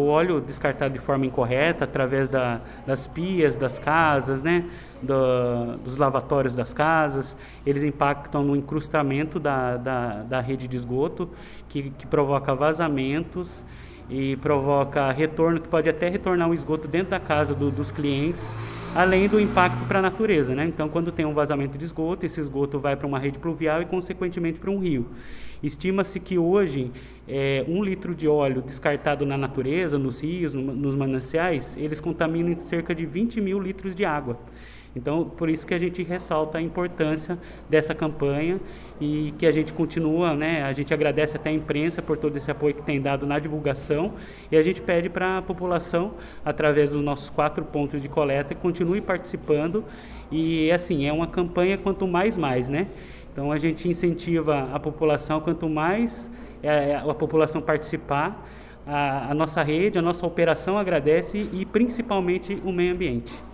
o óleo descartado de forma incorreta, através das pias das casas, né, dos lavatórios das casas, eles impactam no incrustamento da rede de esgoto, que provoca vazamentos e provoca retorno, que pode até retornar o esgoto dentro da casa dos clientes, além do impacto para a natureza, né? Então, quando tem um vazamento de esgoto, esse esgoto vai para uma rede pluvial e, consequentemente, para um rio. Estima-se que hoje, 1 litro de óleo descartado na natureza, nos rios, nos mananciais, eles contaminam cerca de 20 mil litros de água. Então, por isso que a gente ressalta a importância dessa campanha e que a gente continua, né? A gente agradece até a imprensa por todo esse apoio que tem dado na divulgação e a gente pede para a população, através dos nossos 4 pontos de coleta, que continue participando e, assim, é uma campanha quanto mais, né? Então, a gente incentiva a população, quanto mais a população participar, a nossa rede, a nossa operação agradece e, principalmente, o meio ambiente.